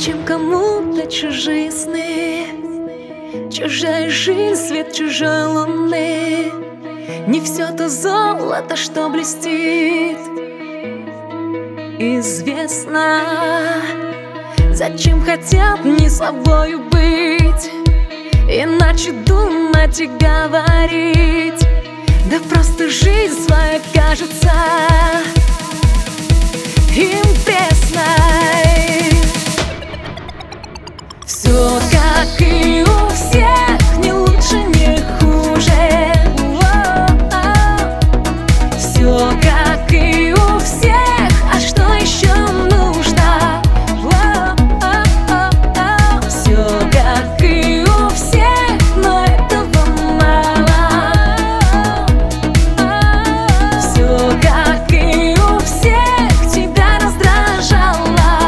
Зачем кому-то чужие сны, чужая жизнь, свет чужой луны? Не все то золото, что блестит, известно. Зачем хотят не собою быть, иначе думать и говорить? Да просто жизнь своя кажется им пресной. Все как и у всех, не лучше, не хуже. Все как и у всех, а что еще нужно? Все как и у всех, но этого мало. Все как и у всех, тебя раздражало.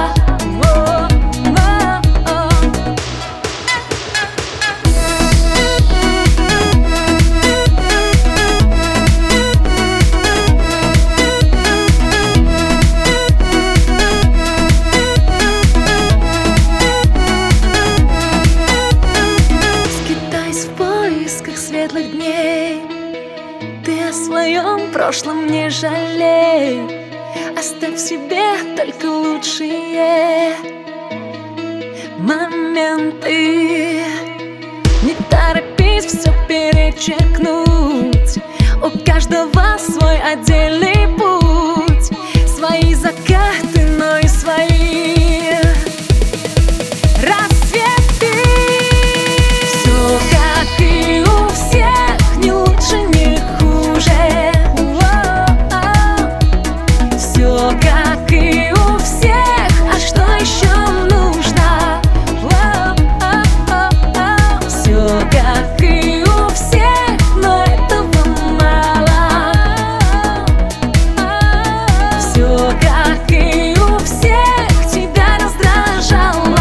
Светлых дней, ты о своем прошлом не жалей. Оставь себе только лучшие моменты. Не торопись все перечеркнуть, у каждого свой отдельный путь, свои закаты, но и свои рассветы. Все как и у всех, не лучше, не хуже. Все как и у всех, а что еще нужно? Все как и у всех, но этого мало. Все как и у всех, тебя раздражало.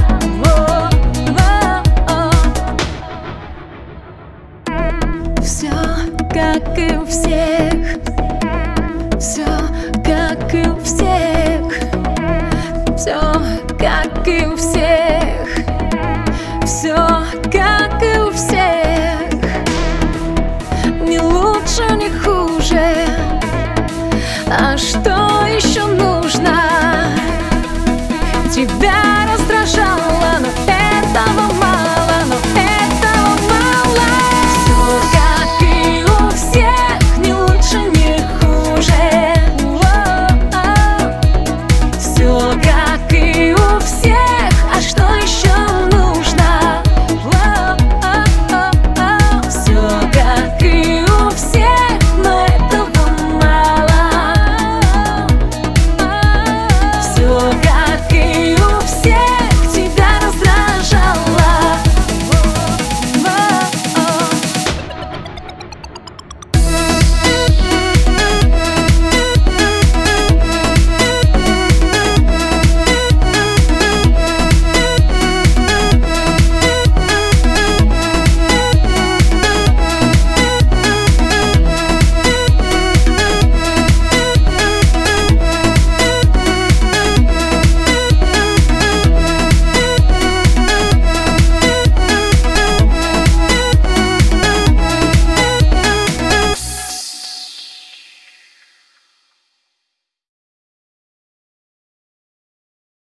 Все как и у всех, все как и у всех, все как и у всех, все как и у всех, не лучше, не хуже.